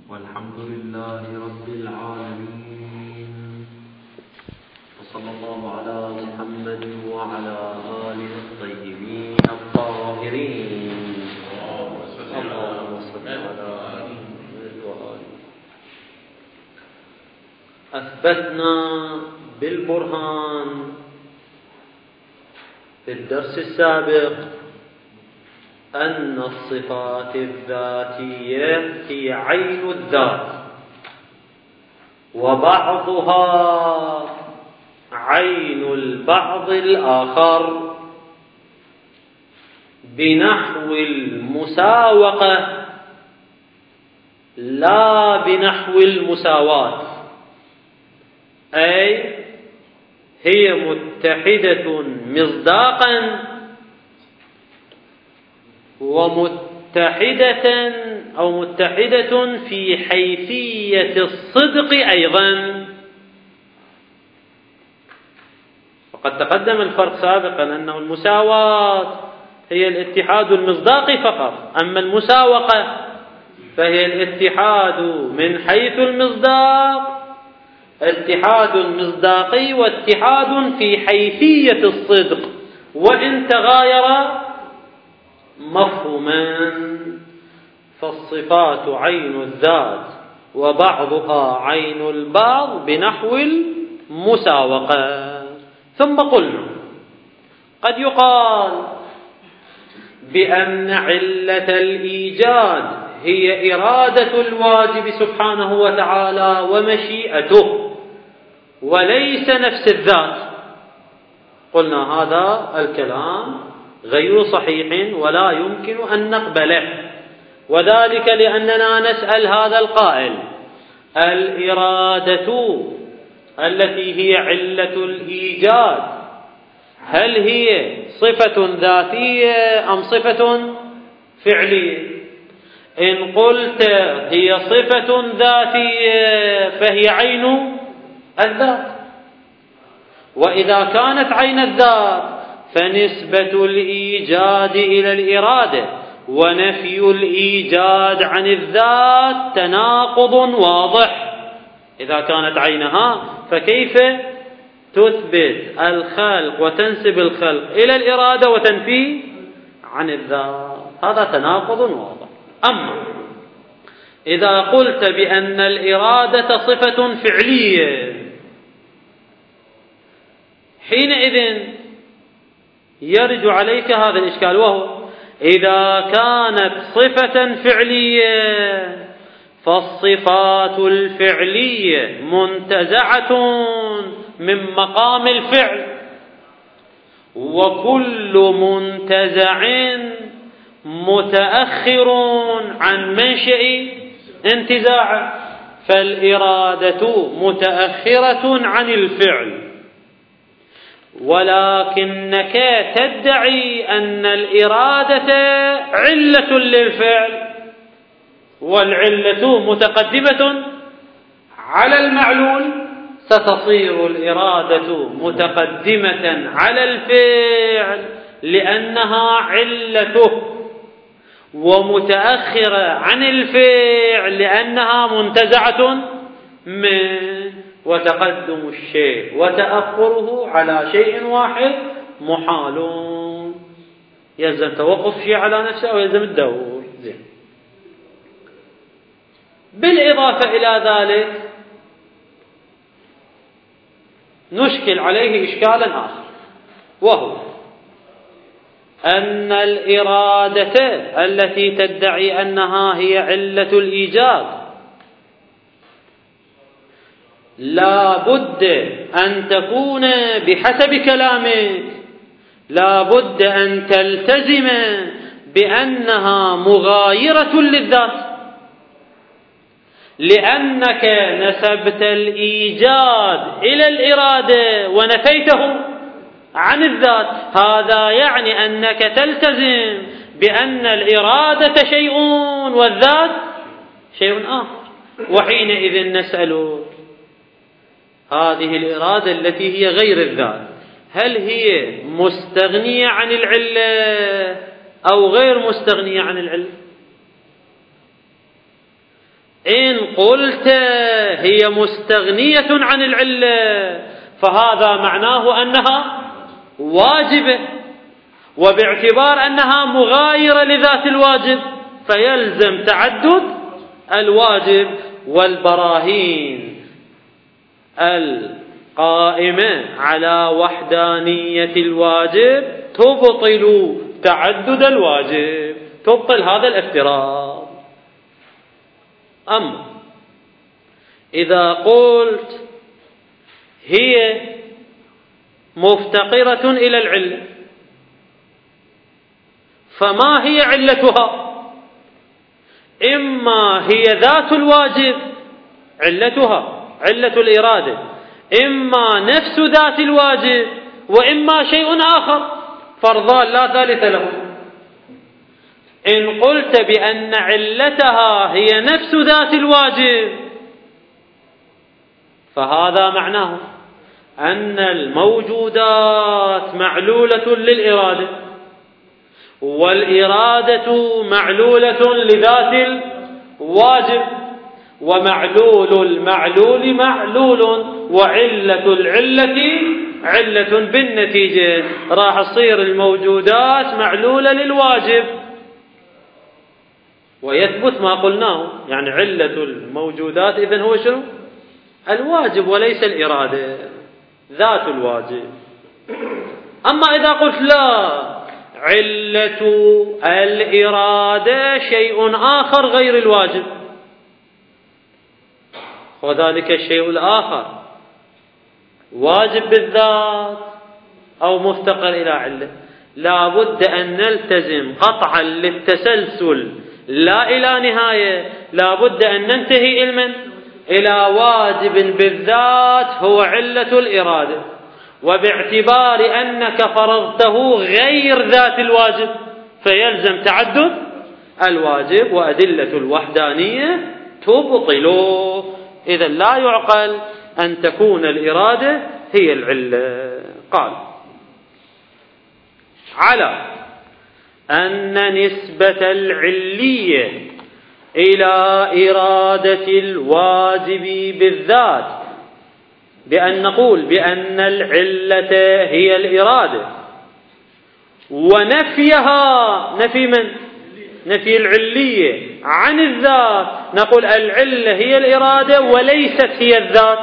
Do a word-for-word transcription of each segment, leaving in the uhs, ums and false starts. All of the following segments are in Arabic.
والحمد لله رب العالمين، وصلى الله على محمد وعلى آله الطيبين الطاهرين. اللهم صل على محمد وآله. أثبتنا بالبرهان في الدرس السابق أن الصفات الذاتية هي عين الذات، وبعضها عين البعض الآخر، بنحو المساوقة لا بنحو المساواة، أي هي متحدة مصداقا ومتحدة أو متحدة في حيثية الصدق أيضا. وقد تقدم الفرق سابقا أنه المساواة هي الاتحاد المصداقي فقط، أما المساوقة فهي الاتحاد من حيث المصداق، اتحاد مصداقي واتحاد في حيثية الصدق، وإن تغاير مفهوما. فالصفات عين الذات وبعضها عين البعض بنحو المساوقة. ثم قلنا قد يقال بأن علة الإيجاد هي إرادة الواجب سبحانه وتعالى ومشيئته، وليس نفس الذات. قلنا هذا الكلام غير صحيح ولا يمكن أن نقبله، وذلك لأننا نسأل هذا القائل: الإرادة التي هي علة الإيجاد هل هي صفة ذاتية أم صفة فعلية؟ إن قلت هي صفة ذاتية فهي عين الذات، وإذا كانت عين الذات فنسبة الإيجاد إلى الإرادة ونفي الإيجاد عن الذات تناقض واضح. إذا كانت عينها فكيف تثبت الخلق وتنسب الخلق إلى الإرادة وتنفي عن الذات؟ هذا تناقض واضح. أما إذا قلت بأن الإرادة صفة فعلية، حينئذ يرد عليك هذا الإشكال، وهو إذا كانت صفة فعلية فالصفات الفعلية منتزعة من مقام الفعل، وكل منتزع متأخر عن منشأ انتزاعه، فالإرادة متأخرة عن الفعل، ولكنك تدعي أن الإرادة علة للفعل، والعلة متقدمة على المعلول، ستصير الإرادة متقدمة على الفعل لأنها علته، ومتأخرة عن الفعل لأنها منتزعة منه. وتقدم الشيء وتأخره على شيء واحد محال، يلزم توقف شيء على نفسه أو يلزم الدور. زين. بالإضافة إلى ذلك نشكل عليه إشكالا آخر، وهو أن الإرادة التي تدعي أنها هي علة الإيجاد لا بد أن تكون بحسب كلامك، لا بد أن تلتزم بأنها مغايرة للذات، لأنك نسبت الإيجاد إلى الإرادة ونفيته عن الذات. هذا يعني أنك تلتزم بأن الإرادة شيء والذات شيء آخر. وحينئذ نسأل: هذه الإرادة التي هي غير الذات هل هي مستغنية عن العلة أو غير مستغنية عن العلة؟ إن قلت هي مستغنية عن العلة فهذا معناه أنها واجبة، وباعتبار أنها مغايرة لذات الواجب فيلزم تعدد الواجب. والبراهين القائمة على وحدانية الواجب تبطل تعدد الواجب، تبطل هذا الافتراض. أما إذا قلت هي مفتقرة إلى العلة فما هي علتها؟ إما هي ذات الواجب علتها علة الإرادة، إما نفس ذات الواجب، وإما شيء آخر، فرضان لا ثالث له. إن قلت بأن علتها هي نفس ذات الواجب فهذا معناه أن الموجودات معلولة للإرادة، والإرادة معلولة لذات الواجب، ومعلول المعلول معلول، وعلة العلة علة. بالنتيجة راح تصير الموجودات معلولة للواجب ويثبت ما قلناه، يعني علة الموجودات إذن هو شنو؟ الواجب وليس الإرادة، ذات الواجب. أما إذا قلت لا، علة الإرادة شيء آخر غير الواجب، وذلك الشيء الآخر واجب بالذات أو مفتقر إلى علة، لا بد أن نلتزم قطعا للتسلسل لا إلى نهاية، لا بد أن ننتهي علما إلى واجب بالذات هو علة الإرادة، وباعتبار أنك فرضته غير ذات الواجب فيلزم تعدد الواجب، وأدلة الوحدانية تبطله. إذا لا يعقل أن تكون الإرادة هي العلة. قال على أن نسبة العلية إلى إرادة الواجب بالذات بأن نقول بأن العلة هي الإرادة، ونفيها نفي من؟ نفي العلية عن الذات، نقول العلة هي الإرادة وليست هي الذات.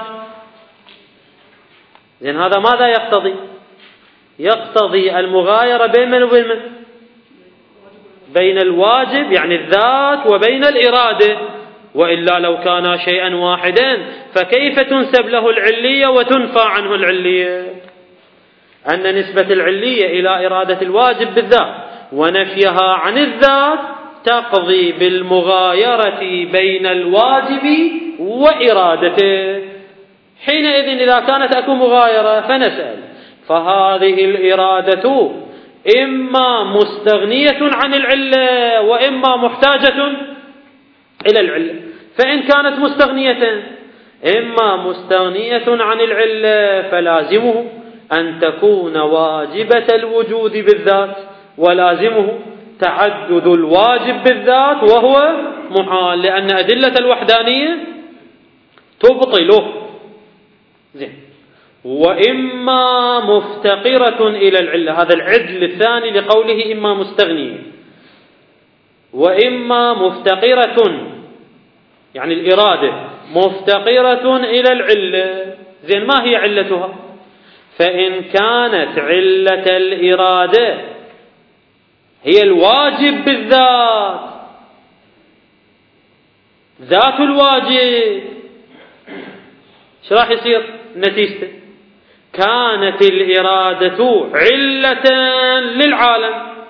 إذن هذا ماذا يقتضي؟ يقتضي المغايرة بين من وبين من؟ بين الواجب يعني الذات وبين الإرادة، وإلا لو كان شيئا واحدا فكيف تنسب له العلية وتنفى عنه العلية؟ أن نسبة العلية إلى إرادة الواجب بالذات ونفيها عن الذات تقضي بالمغايرة بين الواجب وإرادته. حينئذ إذا كانت أكو مغايرة فنسأل، فهذه الإرادة إما مستغنية عن العلة وإما محتاجة إلى العلة. فإن كانت مستغنية إما مستغنية عن العلة فلازمه أن تكون واجبة الوجود بالذات، ولازمه تعدد الواجب بالذات وهو محال، لأن أدلة الوحدانية تبطله. زين. وإما مفتقرة إلى العلة، هذا العدل الثاني لقوله إما مستغنية، وإما مفتقرة يعني الإرادة مفتقرة إلى العلة. زين، ما هي علتها؟ فإن كانت علة الإرادة هي الواجب بالذات، ذات الواجب، ايش راح يصير نتيجته؟ كانت الإرادة علة للعالم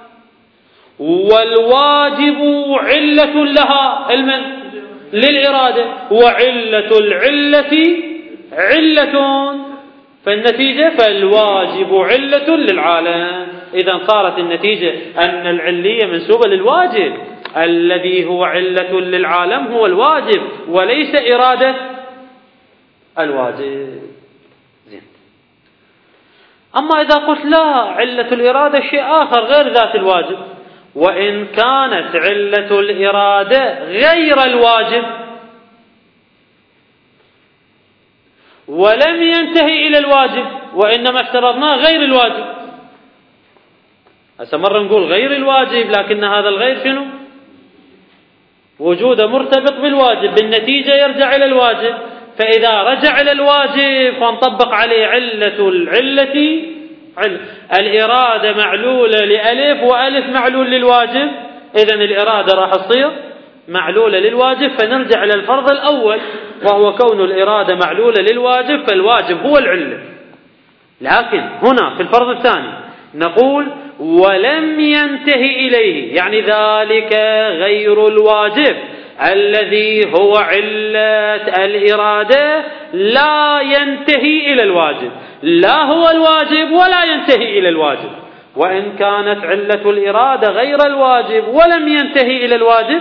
والواجب علة لها المن للإرادة، وعلة العلة علة، فالنتيجة فالواجب علة للعالم. إذا صارت النتيجة أن العلية منسوبة للواجب الذي هو علة للعالم هو الواجب وليس إرادة الواجب. زين. أما إذا قلت لا، علة الإرادة شيء آخر غير ذات الواجب، وإن كانت علة الإرادة غير الواجب ولم ينتهي إلى الواجب، وإنما افترضناه غير الواجب. هسه مرة نقول غير الواجب، لكن هذا الغير شنو؟ وجوده مرتبط بالواجب، بالنتيجة يرجع إلى الواجب. فإذا رجع إلى الواجب فنطبق عليه علة العلة علة. الإرادة معلولة لألف، وألف معلول للواجب، إذن الإرادة راح تصير معلولة للواجب، فنرجع إلى الفرض الأول وهو كون الإرادة معلولة للواجب، فالواجب هو العلة. لكن هنا في الفرض الثاني نقول ولم ينتهي إليه، يعني ذلك غير الواجب الذي هو علة الإرادة لا ينتهي إلى الواجب، لا هو الواجب ولا ينتهي إلى الواجب. وإن كانت علة الإرادة غير الواجب ولم ينتهي إلى الواجب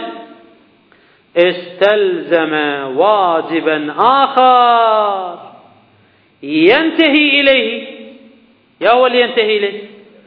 استلزم واجبا آخر ينتهي إليه. يا هو اللي ينتهي إليه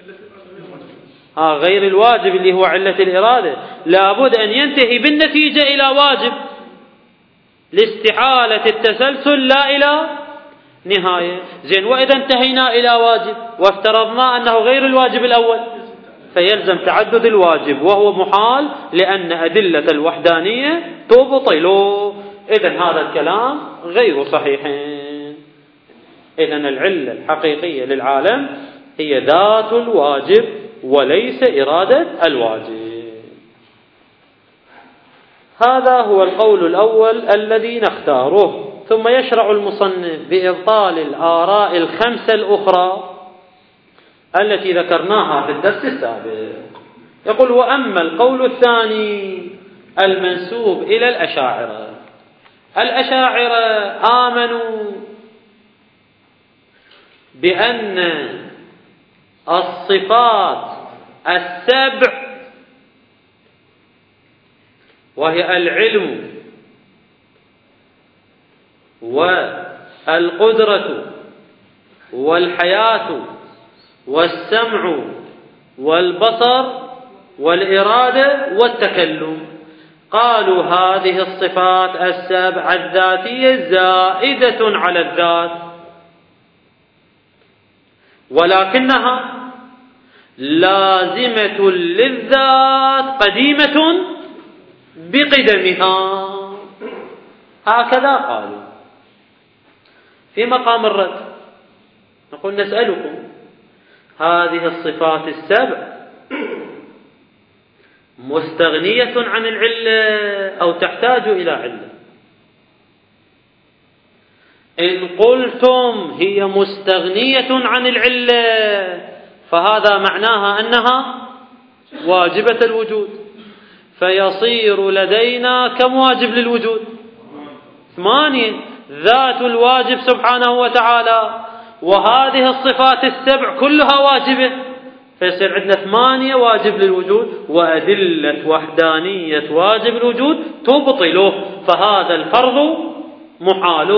آه غير الواجب اللي هو علة الإرادة، لابد أن ينتهي بالنتيجة إلى واجب لاستحالة التسلسل لا إلى نهاية. زين، وإذا انتهينا إلى واجب وافترضنا أنه غير الواجب الأول فيلزم تعدد الواجب، وهو محال لأن أدلة الوحدانية تبطل. إذن هذا الكلام غير صحيح. إذن العلة الحقيقية للعالم هي ذات الواجب وليس إرادة الواجب. هذا هو القول الأول الذي نختاره. ثم يشرع المصنف بإبطال الآراء الخمسة الأخرى التي ذكرناها في الدرس السابق. يقول: وأما القول الثاني المنسوب إلى الأشاعرة، الأشاعرة آمنوا بأن الصفات السبع وهي العلم والقدرة والحياة والسمع والبصر والإرادة والتكلم، قالوا هذه الصفات السبع الذاتية زائدة على الذات، ولكنها لازمة للذات قديمة بقدمها. هكذا قالوا. في مقام الرد نقول: نسألكم، هذه الصفات السبع مستغنية عن العلة أو تحتاج إلى علة؟ إن قلتم هي مستغنية عن العلة فهذا معناها أنها واجبة الوجود، فيصير لدينا كم واجب للوجود؟ ثمانية. ذات الواجب سبحانه وتعالى وهذه الصفات السبع كلها واجبة، فيصير عندنا ثمانية واجب للوجود، وأدلة وحدانية واجب الوجود تبطله، فهذا الفرض محال.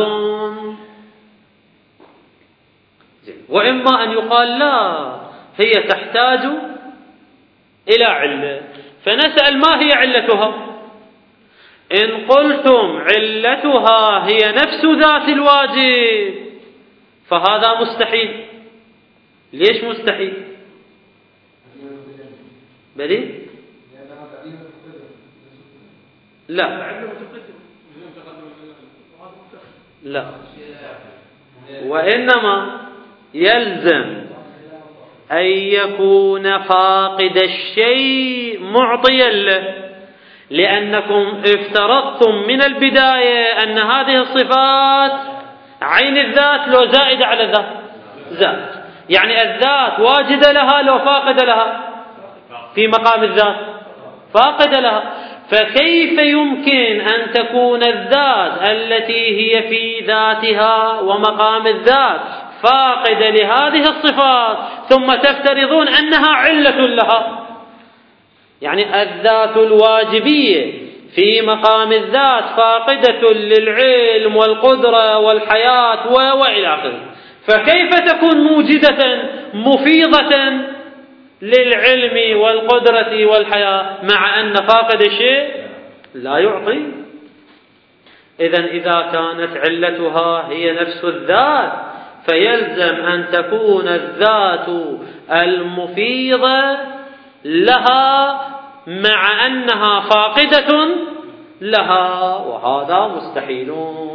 وإما أن يقال لا، هي تحتاج إلى علة، فنسأل: ما هي علتها؟ إن قلتم علتها هي نفس ذات الواجب فهذا مستحيل. ليش مستحيل؟ بلي؟ لا لا، وإنما يلزم أن يكون فاقد الشيء معطيا له، لأنكم افترضتم من البداية أن هذه الصفات عين الذات لو زائدة على الذات ذات، يعني الذات واجدة لها لو فاقدة لها في مقام الذات فاقدة لها، فكيف يمكن أن تكون الذات التي هي في ذاتها ومقام الذات فاقدة لهذه الصفات ثم تفترضون أنها علة لها؟ يعني الذات الواجبية في مقام الذات فاقدة للعلم والقدرة والحياة وإلى آخره، فكيف تكون موجدة مفيضة للعلم والقدرة والحياة مع أن فاقد الشيء لا يعطي؟ إذن إذا كانت علتها هي نفس الذات فيلزم أن تكون الذات المفيضة لها مع أنها فاقدة لها، وهذا مستحيل.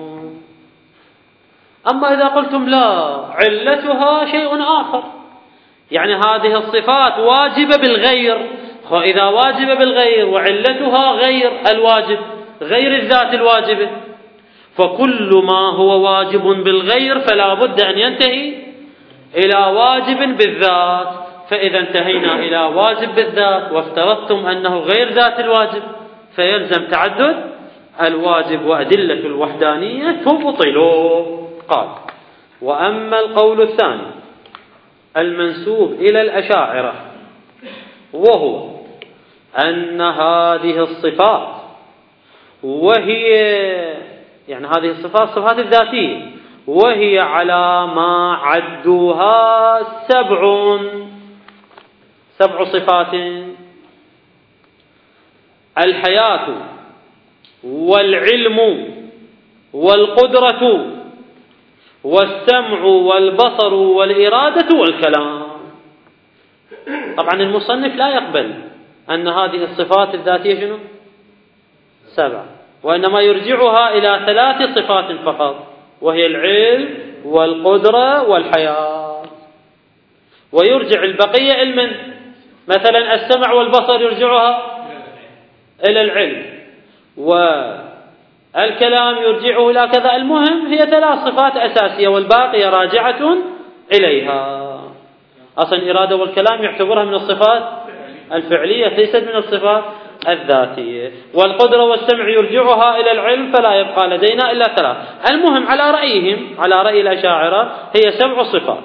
أما إذا قلتم لا، علتها شيء آخر، يعني هذه الصفات واجبة بالغير، وإذا واجبة بالغير وعلتها غير الواجب، غير الذات الواجبة، فكل ما هو واجب بالغير فلا بد أن ينتهي إلى واجب بالذات. فإذا انتهينا إلى واجب بالذات وافترضتم أنه غير ذات الواجب فيلزم تعدد الواجب وأدلة الوحدانية تبطلوا. قال: وأما القول الثاني المنسوب إلى الأشاعرة وهو أن هذه الصفات وهي يعني هذه الصفات صفات الذاتية وهي على ما عدوها سبع سبع صفات: الحياة والعلم والقدرة والسمع والبصر والإرادة والكلام. طبعا المصنف لا يقبل أن هذه الصفات الذاتية شنو؟ سبع، وإنما يرجعها إلى ثلاث صفات فقط، وهي العلم والقدرة والحياة، ويرجع البقية علما. مثلا السمع والبصر يرجعها إلى العلم، والكلام يرجعه إلى كذا. المهم هي ثلاث صفات أساسية والباقية راجعة إليها. أصلا الإرادة والكلام يعتبرها من الصفات الفعلية ليست من الصفات الذاتية. والقدرة والسمع يرجعها إلى العلم، فلا يبقى لدينا إلا ثلاث. المهم على رأيهم، على رأي الأشاعرة، هي سبع صفات،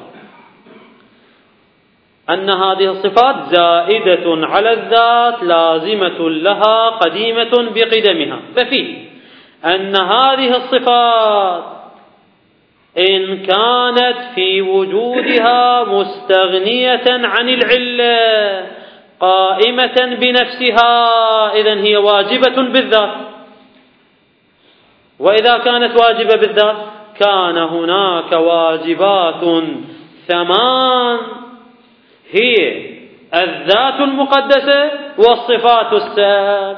أن هذه الصفات زائدة على الذات لازمة لها قديمة بقدمها. ففيه أن هذه الصفات إن كانت في وجودها مستغنية عن العلة قائمة بنفسها إذن هي واجبة بالذات، وإذا كانت واجبة بالذات كان هناك واجبات ثمان هي الذات المقدسة والصفات السبع،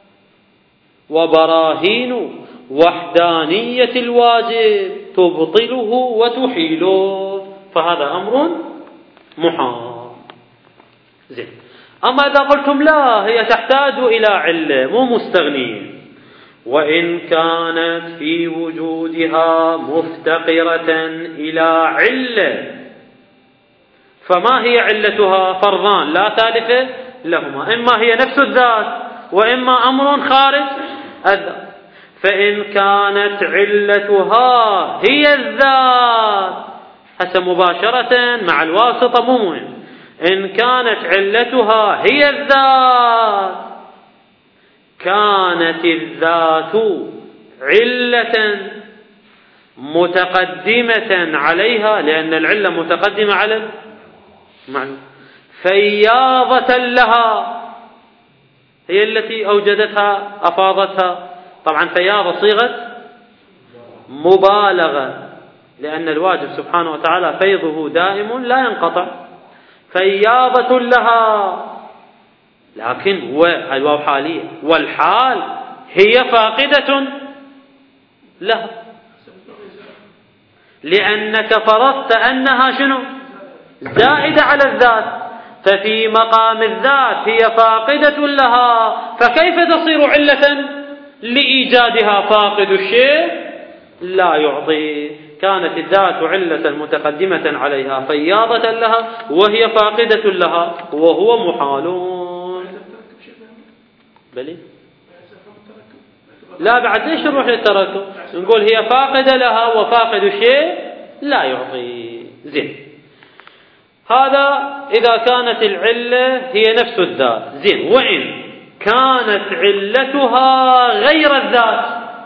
وبراهين وحدانية الواجب تبطله وتحيله، فهذا أمر محال. زين. أما إذا قلتم لا، هي تحتاج إلى علة مو مستغنية، وإن كانت في وجودها مفتقرة إلى علة، فما هي علتها؟ فرضان لا ثالث لهما: إما هي نفس الذات وإما أمر خارج الذات. فإن كانت علتها هي الذات، هسه مباشرة مع الواسطة مو مهم، إن كانت علتها هي الذات كانت الذات علة متقدمة عليها، لأن العلة متقدمة على المعنى، فياضة لها، هي التي أوجدتها أفاضتها. طبعا فياضة صيغة مبالغة، لأن الواجب سبحانه وتعالى فيضه دائم لا ينقطع، فياضة لها، لكن والواو حالية، والحال هي فاقدة لها، لأنك فرضت أنها شنو؟ زائدة على الذات، ففي مقام الذات هي فاقدة لها، فكيف تصير علة لإيجادها؟ فاقد الشيء لا يعطي. كانت الذات علة متقدمة عليها فياضة لها وهي فاقدة لها، وهو محال. بلي لا، بعد ليش نروح للتركب؟ نقول هي فاقدة لها وفاقد الشيء لا يعطي. زين، هذا إذا كانت العلة هي نفس الذات. زين، وإن كانت علتها غير الذات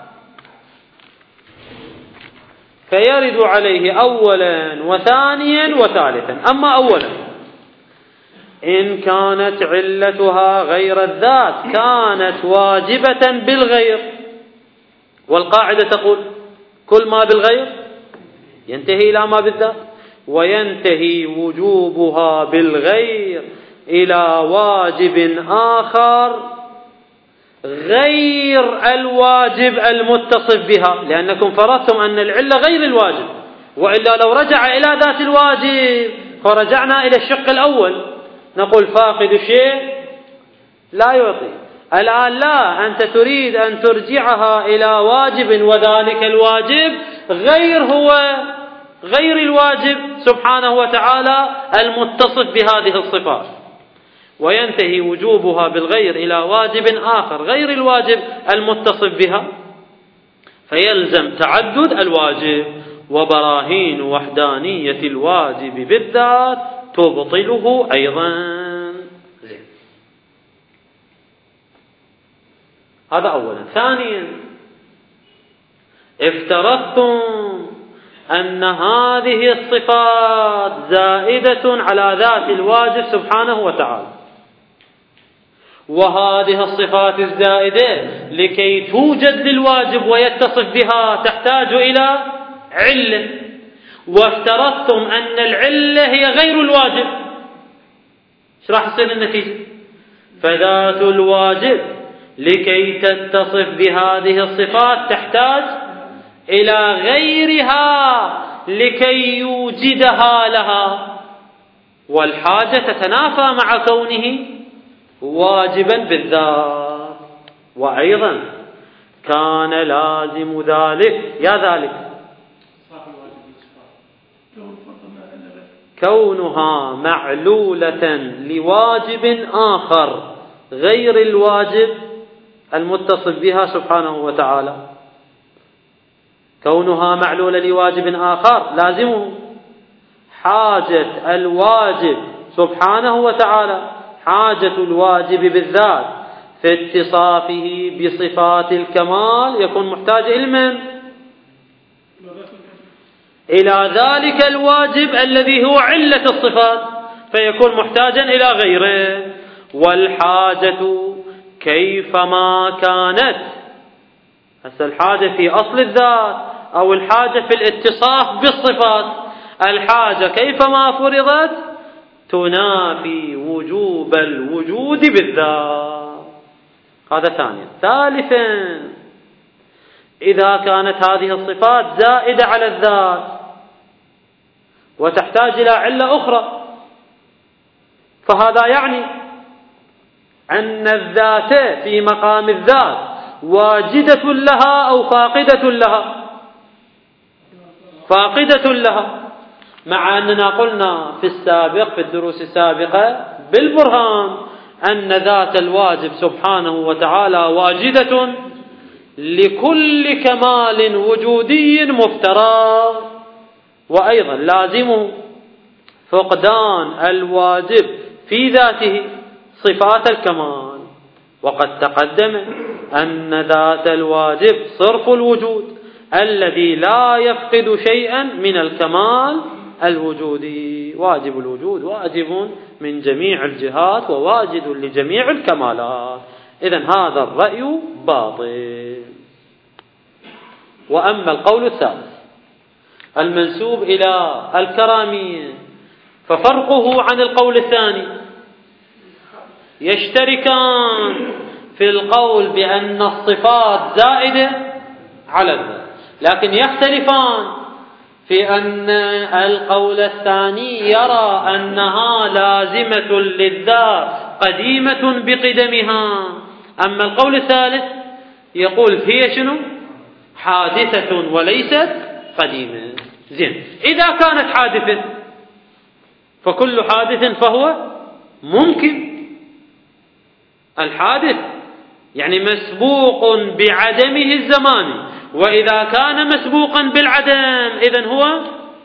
فيرد عليه أولا وثانيا وثالثا. أما أولا، إن كانت علتها غير الذات كانت واجبة بالغير، والقاعدة تقول كل ما بالغير ينتهي إلى ما بالذات، وينتهي وجوبها بالغير إلى واجب آخر غير الواجب المتصف بها، لأنكم فرضتم أن العلة غير الواجب، وإلا لو رجع إلى ذات الواجب فرجعنا إلى الشق الأول، نقول فاقد شيء لا يعطي. الآن لا، أنت تريد أن ترجعها إلى واجب، وذلك الواجب غير هو غير الواجب سبحانه وتعالى المتصف بهذه الصفات، وينتهي وجوبها بالغير إلى واجب آخر غير الواجب المتصف بها، فيلزم تعدد الواجب، وبراهين وحدانية الواجب بالذات تبطله أيضا. زين. هذا أولا. ثانيا، افترضتم أن هذه الصفات زائدة على ذات الواجب سبحانه وتعالى، وهذه الصفات الزائدة لكي توجد للواجب ويتصف بها تحتاج إلى علة، وافترضتم أن العلة هي غير الواجب. ايش راح تصير النتيجة؟ فذات الواجب لكي تتصف بهذه الصفات تحتاج إلى غيرها لكي يوجدها لها، والحاجة تتنافى مع كونه واجبا بالذات. وأيضا كان لازم ذلك يا ذلك كونها معلولة لواجب آخر غير الواجب المتصف بها سبحانه وتعالى. كونها معلولة لواجب آخر لازمه حاجة الواجب سبحانه وتعالى، حاجة الواجب بالذات في اتصافه بصفات الكمال يكون محتاج علما إلى ذلك الواجب الذي هو علة الصفات، فيكون محتاجا إلى غيره. والحاجة كيفما كانت، هسه الحاجة في أصل الذات أو الحاجة في الاتصاف بالصفات، الحاجة كيفما فرضت تنافي وجوب الوجود بالذات. هذا ثانيا. ثالثا، إذا كانت هذه الصفات زائدة على الذات وتحتاج إلى علة أخرى، فهذا يعني أن الذات في مقام الذات واجدة لها أو فاقدة لها؟ فاقدة لها، مع أننا قلنا في السابق في الدروس السابقة بالبرهان أن ذات الواجب سبحانه وتعالى واجدة لكل كمال وجودي مفترض، وأيضا لازمه فقدان الواجب في ذاته صفات الكمال. وقد تقدم أن ذات الواجب صرف الوجود الذي لا يفقد شيئا من الكمال الوجودي. واجب الوجود واجب من جميع الجهات وواجد لجميع الكمالات. إذن هذا الرأي باطل. وأما القول الثالث المنسوب إلى الكرامية ففرقه عن القول الثاني، يشتركان في القول بأن الصفات زائدة على الذات، لكن يختلفان في أن القول الثاني يرى أنها لازمة للذات قديمة بقدمها، أما القول الثالث يقول هي شنو؟ حادثة وليست قديمة. زين، إذا كانت حادثة فكل حادث فهو ممكن. الحادث يعني مسبوق بعدمه الزماني، وإذا كان مسبوقا بالعدم إذن هو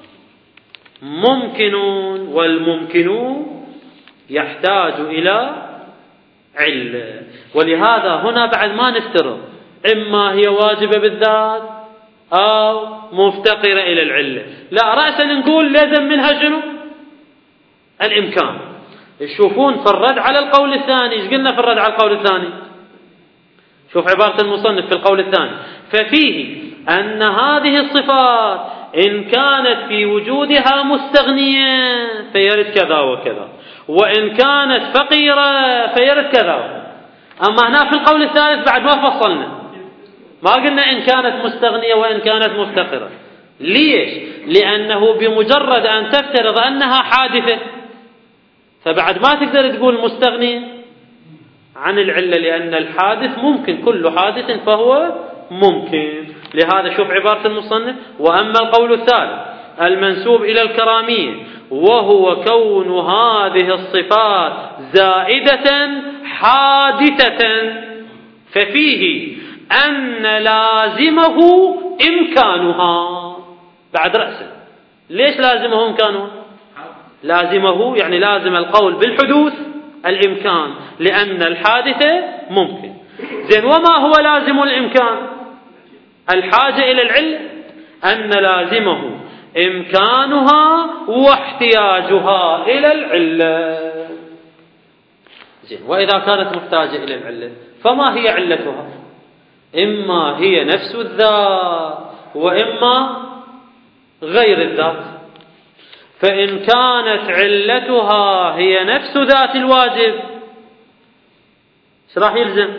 ممكن، والممكن يحتاج إلى علة. ولهذا هنا بعد ما نفترض إما هي واجبة بالذات أو مفتقرة إلى العلة، لا، رأسا نقول لازم منها شنو؟ الإمكان. تشوفون في الرد على القول الثاني، ايش قلنا في الرد على القول الثاني؟ شوف عبارة المصنف في القول الثاني: ففيه أن هذه الصفات إن كانت في وجودها مستغنية فيرد كذا وكذا، وإن كانت فقيرة فيرد كذا. أما هنا في القول الثالث بعد ما فصلنا، ما قلنا إن كانت مستغنية وإن كانت مفتقرة. ليش؟ لأنه بمجرد أن تفترض أنها حادثة فبعد ما تقدر تقول مستغنية عن العلة، لأن الحادث ممكن، كل حادث فهو ممكن. لهذا شوف عبارة المصنف: وأما القول الثالث المنسوب إلى الكرامية وهو كون هذه الصفات زائدة حادثة ففيه أن لازمه إمكانها. بعد رأسه ليش لازمه إمكانها؟ لازمه يعني لازم القول بالحدوث الإمكان، لأن الحادثة ممكن. زين، وما هو لازم الإمكان؟ الحاجة إلى العلة، أن لازمه إمكانها واحتياجها إلى العلة. زين، وإذا كانت محتاجة إلى العلة فما هي علتها؟ إما هي نفس الذات وإما غير الذات. فإن كانت علتها هي نفس ذات الواجب ايش راح يلزم؟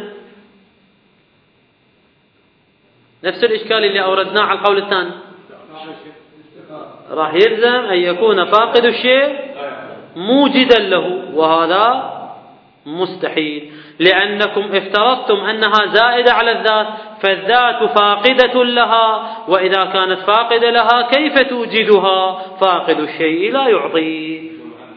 نفس الإشكال اللي أوردناه على القول الثاني، راح يلزم أن يكون فاقد الشيء موجدا له، وهذا مستحيل، لأنكم افترضتم أنها زائدة على الذات، فالذات فاقدة لها، وإذا كانت فاقدة لها كيف توجدها؟ فاقد الشيء لا يعطي.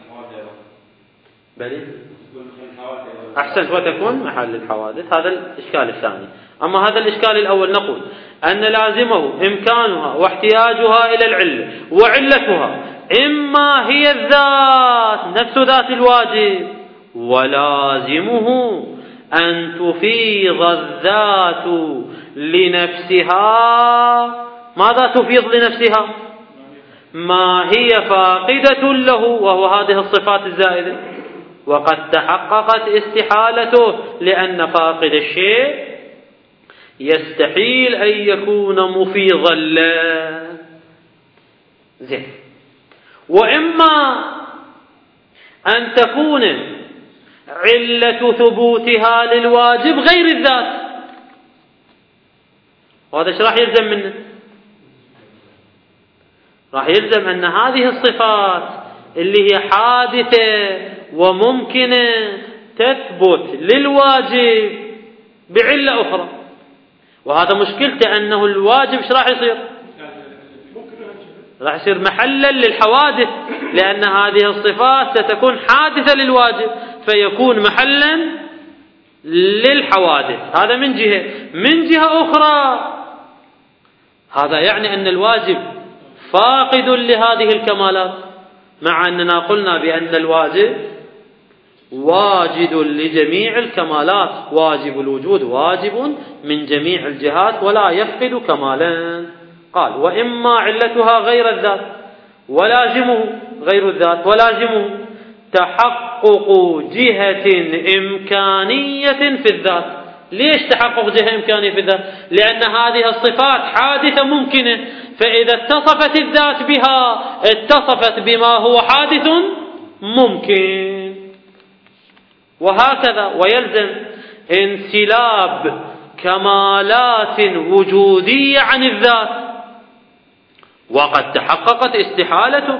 بلي أحسنت، وتكون محل الحوادث. هذا الإشكال الثاني. أما هذا الإشكال الأول نقول أن لازمه إمكانها واحتياجها إلى العلة، وعلتها إما هي الذات نفس ذات الواجب، ولازمه أن تفيض الذات لنفسها. ماذا تفيض لنفسها؟ ما هي فاقدة له، وهو هذه الصفات الزائدة، وقد تحققت استحالته، لأن فاقد الشيء يستحيل أن يكون مفيضا له. زين، وإما أن تكون علة ثبوتها للواجب غير الذات، وهذا ايش راح يلزم منه؟ راح يلزم أن هذه الصفات اللي هي حادثة وممكنة تثبت للواجب بعلة أخرى، وهذا مشكلته أنه الواجب ايش راح يصير؟ راح يصير محلا للحوادث، لأن هذه الصفات ستكون حادثة للواجب فيكون محلا للحوادث. هذا من جهة. من جهة أخرى هذا يعني أن الواجب فاقد لهذه الكمالات، مع أننا قلنا بأن الواجب واجد لجميع الكمالات، واجب الوجود واجب من جميع الجهات ولا يفقد كمالا. قال: وإما علتها غير الذات ولازمه غير الذات ولازمه تحقق جهة إمكانية في الذات. ليش تحقق جهة إمكانية في الذات؟ لأن هذه الصفات حادثة ممكنة، فإذا اتصفت الذات بها اتصفت بما هو حادث ممكن، وهكذا. ويلزم انسلاب كمالات وجودية عن الذات، وقد تحققت استحالته.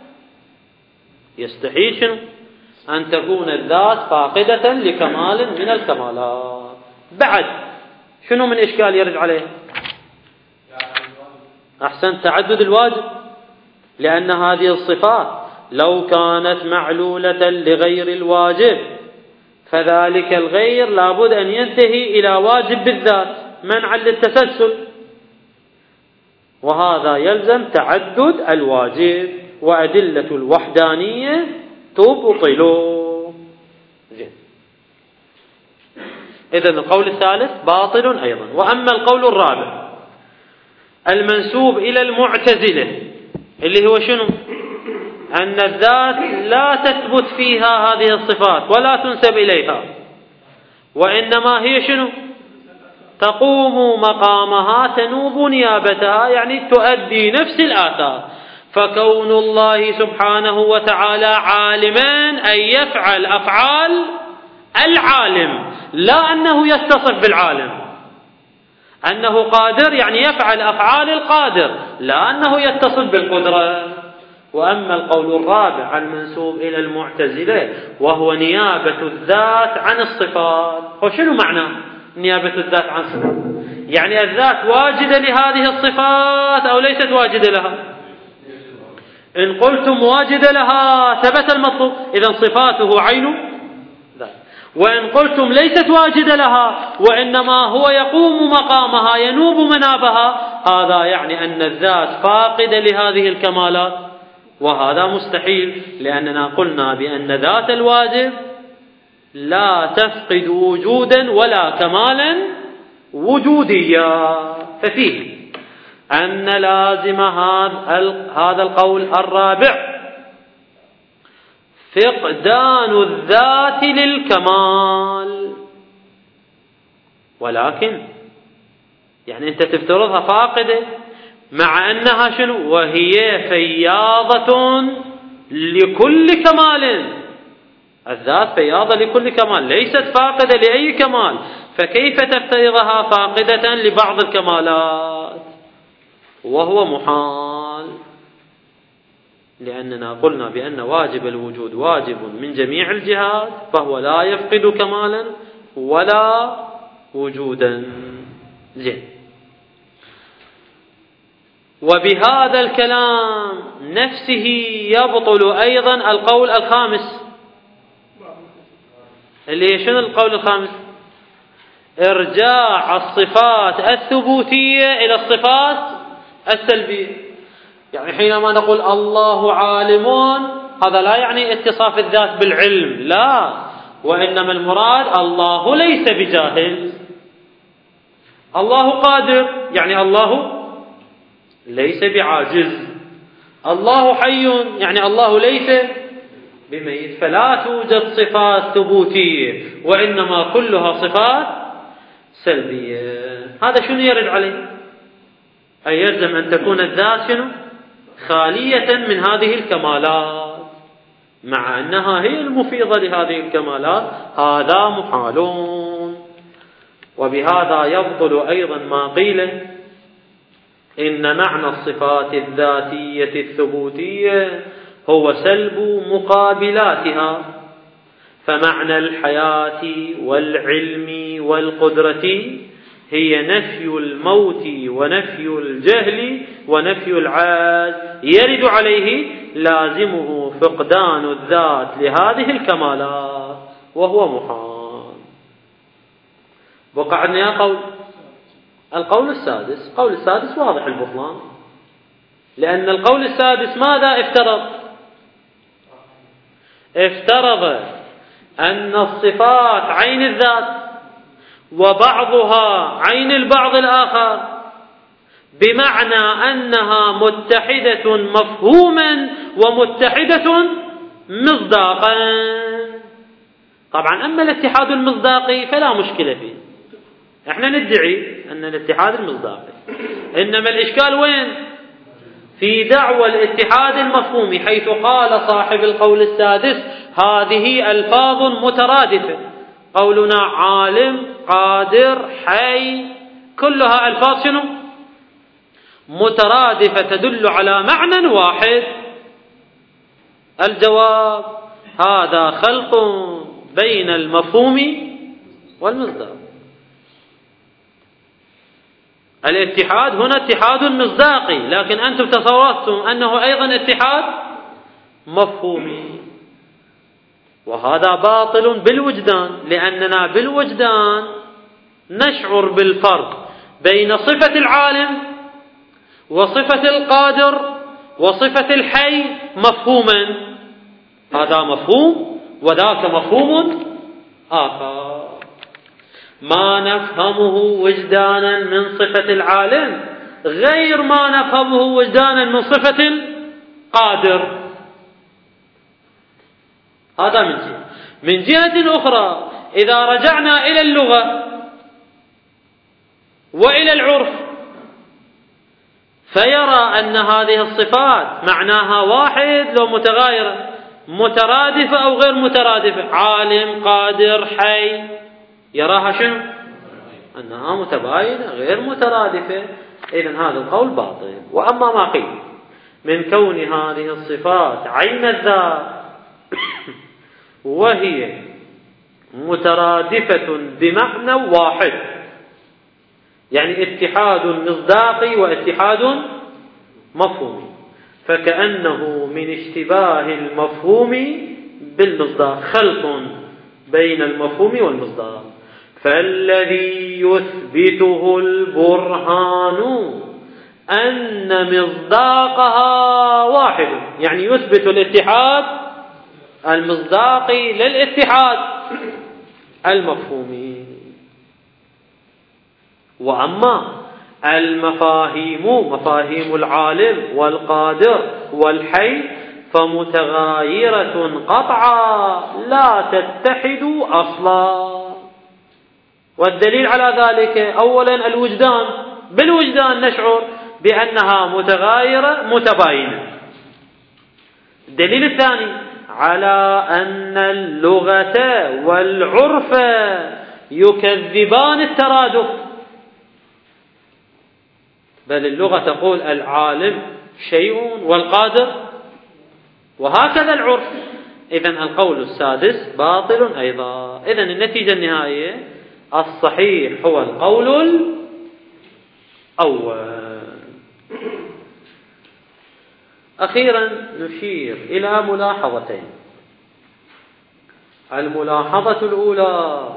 يستحيل شنو؟ أن تكون الذات فاقدة لكمال من الكمالات. بعد شنو من إشكال يرد عليه؟ أحسن، تعدد الواجب، لأن هذه الصفات لو كانت معلولة لغير الواجب فذلك الغير لابد أن ينتهي إلى واجب بالذات منعا للتسلسل، وهذا يلزم تعدد الواجب، وأدلة الوحدانية تبطل. زين، إذن القول الثالث باطل أيضا. وأما القول الرابع المنسوب إلى المعتزلة اللي هو شنو؟ أن الذات لا تثبت فيها هذه الصفات ولا تنسب إليها، وإنما هي شنو؟ تقوم مقامها تنوب نيابتها، يعني تؤدي نفس الآثار. فكون الله سبحانه وتعالى عالما أن يفعل أفعال العالم، لا أنه يتصف بالعالم. أنه قادر يعني يفعل أفعال القادر، لا أنه يتصف بالقدرة. وأما القول الرابع المنسوب إلى المعتزلة وهو نيابة الذات عن الصفات، وشنو معنى نيابة الذات عن الصفات؟ يعني الذات واجدة لهذه الصفات أو ليست واجدة لها؟ إن قلتم واجدة لها ثبت المطلوب، إذن صفاته عين ذات. وإن قلتم ليست واجدة لها وإنما هو يقوم مقامها ينوب منابها، هذا يعني أن الذات فاقدة لهذه الكمالات، وهذا مستحيل، لأننا قلنا بأن ذات الواجب لا تفقد وجودا ولا كمالا وجوديا. ففيه أن لازم هذا القول الرابع فقدان الذات للكمال. ولكن يعني أنت تفترضها فاقدة مع أنها شنو؟ وهي فياضة لكل كمال. الذات فياضة لكل كمال، ليست فاقدة لأي كمال، فكيف تفترضها فاقدة لبعض الكمالات؟ وهو محال، لأننا قلنا بأن واجب الوجود واجب من جميع الجهات، فهو لا يفقد كمالا ولا وجودا. زين. وبهذا الكلام نفسه يبطل أيضا القول الخامس، اللي شنو القول الخامس؟ إرجاع الصفات الثبوتية إلى الصفات السلبية. يعني حينما نقول الله عالم، هذا لا يعني اتصاف الذات بالعلم، لا، وإنما المراد الله ليس بجاهل. الله قادر يعني الله ليس بعاجز. الله حي يعني الله ليس بميت. فلا توجد صفات ثبوتية، وإنما كلها صفات سلبية. هذا شنو يرد عليه؟ أي يلزم أن تكون الذات شنو؟ خالية من هذه الكمالات، مع أنها هي المفيضة لهذه الكمالات. هذا محال. وبهذا يبطل أيضا ما قيل إن معنى الصفات الذاتية الثبوتية هو سلب مقابلاتها، فمعنى الحياة والعلم والقدرة هي نفي الموت ونفي الجهل ونفي العاج، يرد عليه لازمه فقدان الذات لهذه الكمالات، وهو محال. وقع عندنا قول القول السادس. القول السادس واضح البطلان، لأن القول السادس ماذا افترض؟ افترض أن الصفات عين الذات وبعضها عين البعض الآخر، بمعنى أنها متحدة مفهوما ومتحدة مصداقا. طبعا أما الاتحاد المصداقي فلا مشكلة فيه، احنا ندعي أن الاتحاد المصداقي، إنما الإشكال وين؟ في دعوى الاتحاد المفهومي، حيث قال صاحب القول السادس هذه ألفاظ مترادفة، قولنا عالم قادر حي كلها ألفاظ شنو؟ مترادفة تدل على معنى واحد. الجواب هذا خلط بين المفهوم والمصداق. الاتحاد هنا اتحاد مصداقي، لكن أنتم تصورتم أنه أيضا اتحاد مفهومي، وهذا باطل بالوجدان، لأننا بالوجدان نشعر بالفرق بين صفة العالم وصفة القادر وصفة الحي مفهوما. هذا مفهوم وذاك مفهوم آخر. ما نفهمه وجدانا من صفة العالم غير ما نفهمه وجدانا من صفة القادر. هذا من جهة. من جهة أخرى إذا رجعنا إلى اللغة وإلى العرف، فيرى أن هذه الصفات معناها واحد لو متغايرة، مترادفة أو غير مترادفة، عالم، قادر، حي، يراها شنو؟ أنها متباينة غير مترادفة. إذن هذا القول باطل. وأما ما قيل من كون هذه الصفات عين الذات وهي مترادفة بمعنى واحد، يعني اتحاد مصداقي واتحاد مفهومي، فكأنه من اشتباه المفهوم بالمصداق، خلط بين المفهوم والمصداق. فالذي يثبته البرهان أن مصداقها واحد، يعني يثبت الاتحاد المصداقي للاتحاد المفهومي. وأما المفاهيم، مفاهيم العالم والقادر والحي، فمتغايرة قطعا لا تتحد أصلا. والدليل على ذلك أولا الوجدان، بالوجدان نشعر بأنها متغايرة متباينة. الدليل الثاني على أن اللغة والعرف يكذبان الترادف، بل اللغة تقول العالم شيء والقادر، وهكذا العرف. إذن القول السادس باطل أيضا. إذن النتيجة النهائية الصحيح هو القول الأول. أخيرا نشير إلى ملاحظتين. الملاحظة الأولى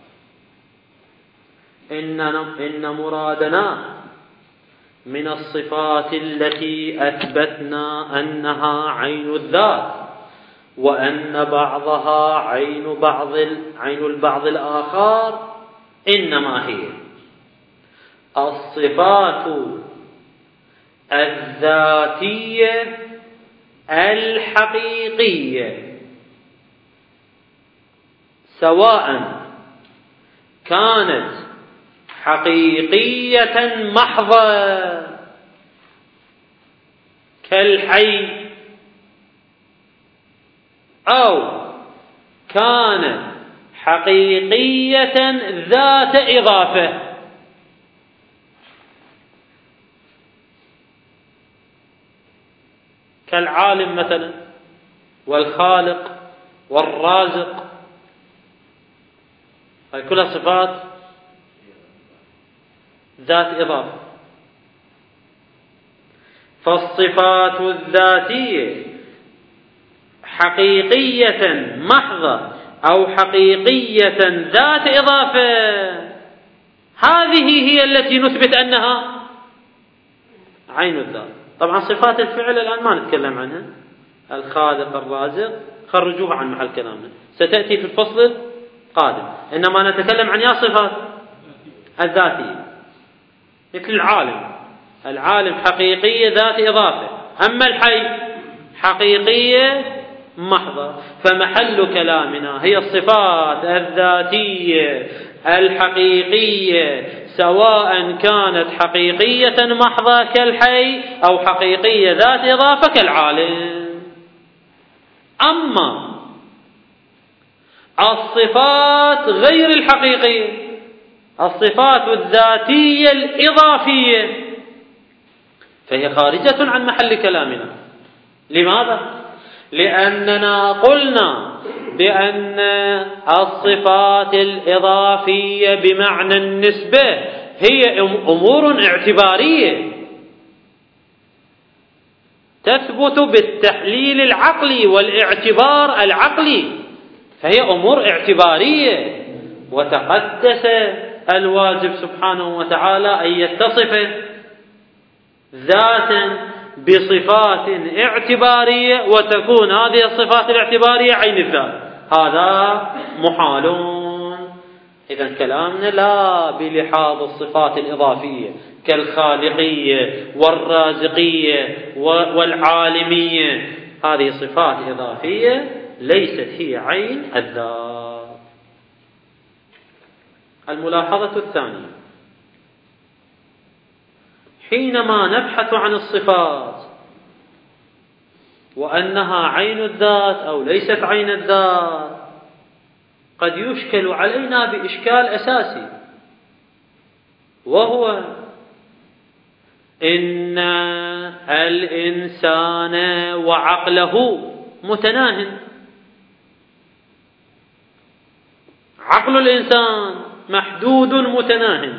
إن إن مرادنا من الصفات التي أثبتنا أنها عين الذات، وأن بعضها عين بعض عين البعض الآخر، إنما هي الصفات الذاتية الحقيقية، سواء كانت حقيقية محضة كالحي، أو كانت حقيقية ذات إضافة. كالعالم مثلا، والخالق والرازق، هذه كلها صفات ذات إضافة. فالصفات الذاتية حقيقية محضة أو حقيقية ذات إضافة، هذه هي التي نثبت أنها عين الذات. طبعا صفات الفعل الآن ما نتكلم عنها، الخالق الرازق خرجوها عن محل كلامنا، ستأتي في الفصل القادم. إنما نتكلم عن يا صفات الذاتية، مثل العالم، العالم حقيقية ذات إضافة، أما الحي حقيقية محضة. فمحل كلامنا هي الصفات الذاتية الحقيقية، سواء كانت حقيقية محضة كالحي أو حقيقية ذات إضافة كالعالم. أما الصفات غير الحقيقية، الصفات الذاتية الإضافية، فهي خارجة عن محل كلامنا. لماذا؟ لأننا قلنا بأن الصفات الإضافية بمعنى النسبة هي أمور اعتبارية تثبت بالتحليل العقلي والاعتبار العقلي، فهي أمور اعتبارية. وتقدس الواجب سبحانه وتعالى أن يتصف ذاتا بصفات اعتبارية، وتكون هذه الصفات الاعتبارية عين الذات، هذا محال. إذن كلامنا لا بلحاظ الصفات الإضافية كالخالقية والرازقية والعالمية، هذه صفات إضافية ليست هي عين الذات. الملاحظة الثانية حينما نبحث عن الصفات وأنها عين الذات أو ليست عين الذات قد يشكل علينا بإشكال أساسي، وهو إن الإنسان وعقله متناهٍ. عقل الإنسان محدود متناهٍ،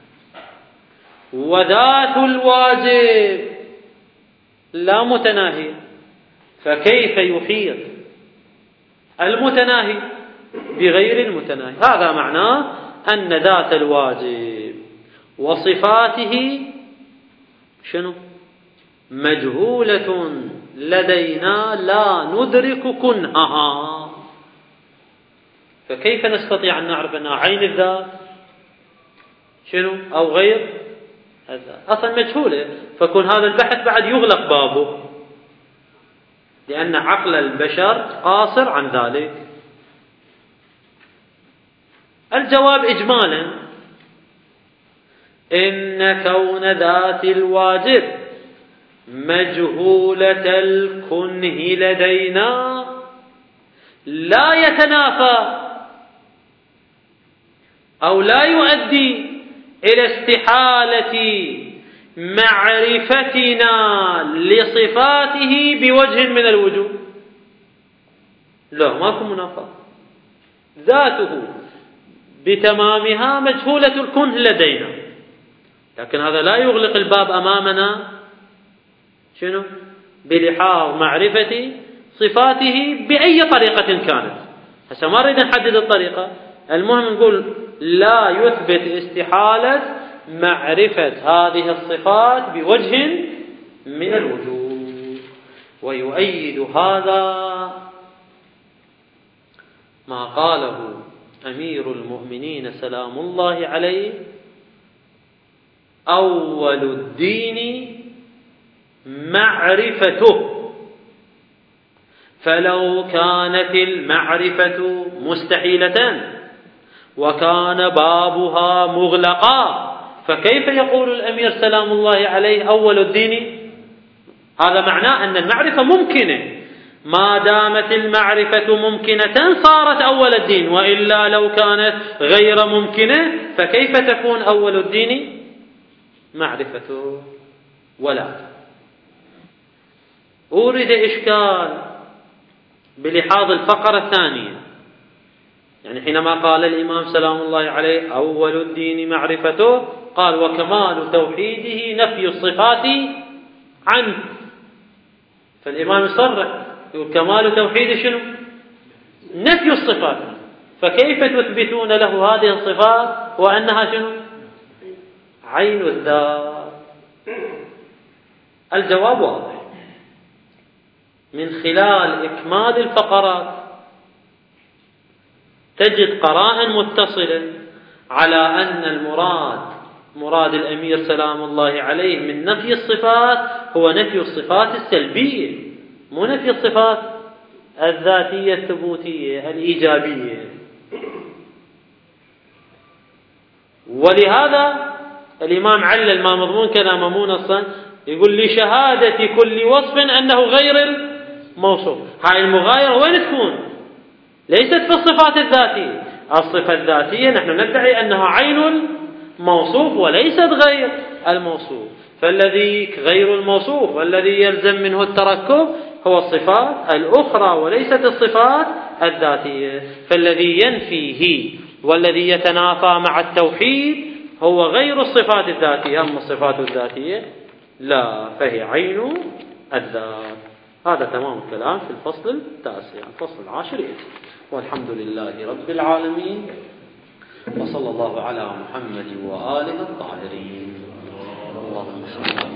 وذات الواجب لا متناهي، فكيف يحيط المتناهي بغير المتناهي؟ هذا معناه أن ذات الواجب وصفاته شنو؟ مجهولة لدينا لا ندرك كنهها، فكيف نستطيع أن نعرف أنها عين الذات شنو أو غير الذات؟ أصلا مجهولة، فكون هذا البحث بعد يغلق بابه، لأن عقل البشر قاصر عن ذلك. الجواب إجمالا إن كون ذات الواجب مجهولة الكنه لدينا لا يتنافى أو لا يؤدي إلى استحالة معرفتنا لصفاته بوجه من الوجوه. لا، ماكو منافاة، ذاته بتمامها مجهولة الكنه لدينا، لكن هذا لا يغلق الباب أمامنا شنو؟ بلحاظ معرفة صفاته بأي طريقة كانت. هسه ما نريد نحدد الطريقة، المهم نقول لا يثبت استحالة معرفة هذه الصفات بوجه من الوجوه. ويؤيد هذا ما قاله أمير المؤمنين سلام الله عليه: أول الدين معرفته، فلو كانت المعرفة مستحيلة وكان بابها مغلقا فكيف يقول الأمير سلام الله عليه أول الدين؟ هذا معناه أن المعرفة ممكنة، ما دامت المعرفة ممكنة صارت أول الدين، وإلا لو كانت غير ممكنة فكيف تكون أول الدين معرفته؟ ولا أورد إشكال بلحاظ الفقرة الثانية، يعني حينما قال الإمام سلام الله عليه أول الدين معرفته، قال وكمال توحيده نفي الصفات عنه، فالإمام يصرح يقول كمال توحيده شنو؟ نفي الصفات، فكيف تثبتون له هذه الصفات وأنها شنو؟ عين الذات. الجواب واضح من خلال إكمال الفقرات، تجد قرائن متصلة على أن المراد مراد الأمير سلام الله عليه من نفي الصفات هو نفي الصفات السلبية، مو نفي الصفات الذاتية الثبوتية الإيجابية. ولهذا الإمام علل ما مضمون كلامه مو نصا، يقول لشهادة كل وصف أنه غير الموصوف. هاي المغايرة وين تكون؟ ليست في الصفات الذاتية، الصفة الذاتية نحن ندعي أنها عين الموصوف وليست غير الموصوف، فالذي غير الموصوف والذي يلزم منه التركب هو الصفات الأخرى وليست الصفات الذاتية. فالذي ينفيه والذي يتنافى مع التوحيد هو غير الصفات الذاتية، أما الصفات الذاتية لا، فهي عين الذات. هذا تمام الكلام في الفصل التاسع. الفصل العاشر والحمد لله رب العالمين، وصلى الله على محمد وآله الطاهرين. اللهم صل